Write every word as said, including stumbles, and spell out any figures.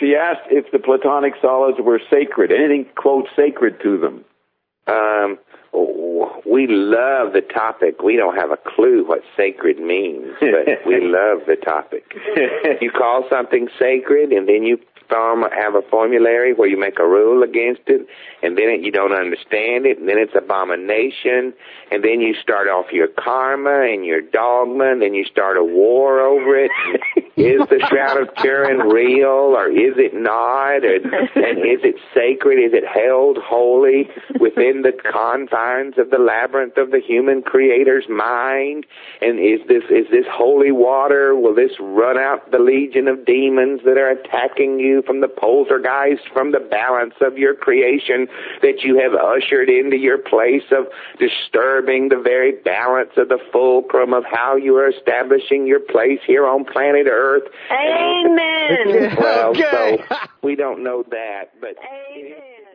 she asked if the Platonic solids were sacred. Anything, quote, sacred to them? Um, we love the topic. We don't have a clue what sacred means, but we love the topic. You call something sacred, and then you form, have a formulary where you make a rule against it, and then it, you don't understand it, and then it's abomination, and then you start off your karma and your dogma, and then you start a war over it. Is the Shroud of Turin real, or is it not? And, and is it sacred? Is it held holy within the confines of the labyrinth of the human creator's mind? And is this is this holy water? Will this run out the legion of demons that are attacking you from the poltergeist, from the balance of your creation that you have ushered into your place of disturbing the very balance of the fulcrum of how you are establishing your place here on planet Earth? Amen. Well, Okay. so we don't know that, but Amen.